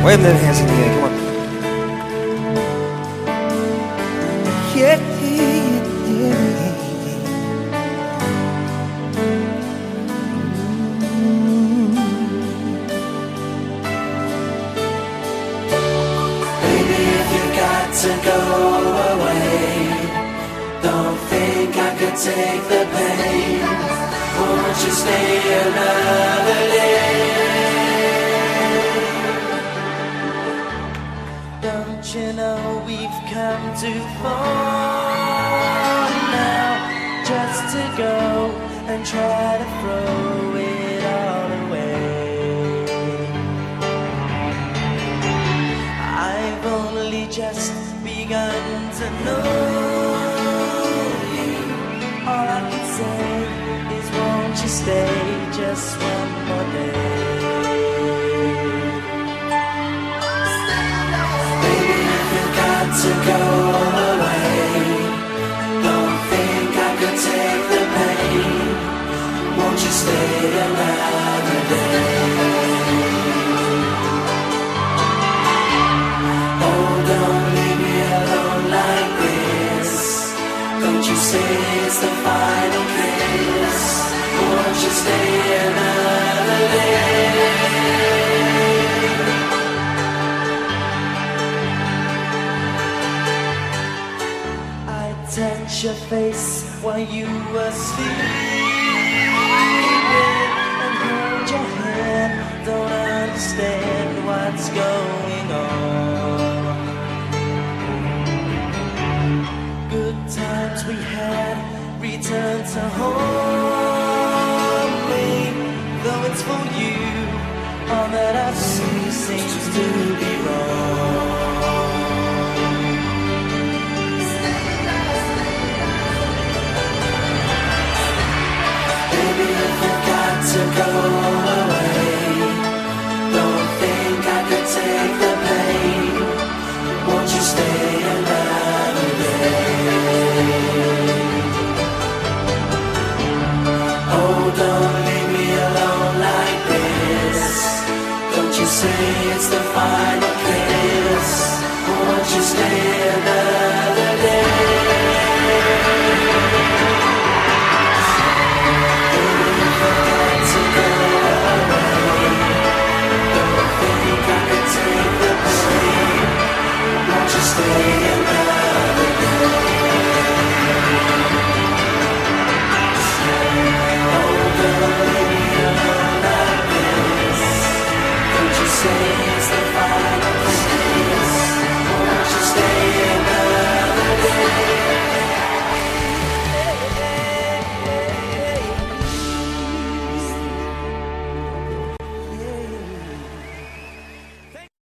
Wave them hands in the air, come on. Yeah, Baby, if you got to go away, don't think I could take the pain. Won't you stay another day? Don't you know we've come too far now just to go and try to throw it all away? I've only just begun to know you. All I can say is won't you stay just one more day? Baby, if you got to go away, don't think I could take the pain. Won't you stay another day? Oh, don't leave me alone like this. Don't you say it's the final kiss. Won't you stay another day? I touch your face while you were sleeping and hold your hand. Don't understand what's going on. Good times we had return to haunt me. Though it's for you, all that I see seems to be wrong. Baby, if you got to go away, don't think I could take the pain. Won't you stay another day? Oh, don't leave me alone like this. Don't you say it's the final kiss. Won't you stay another day?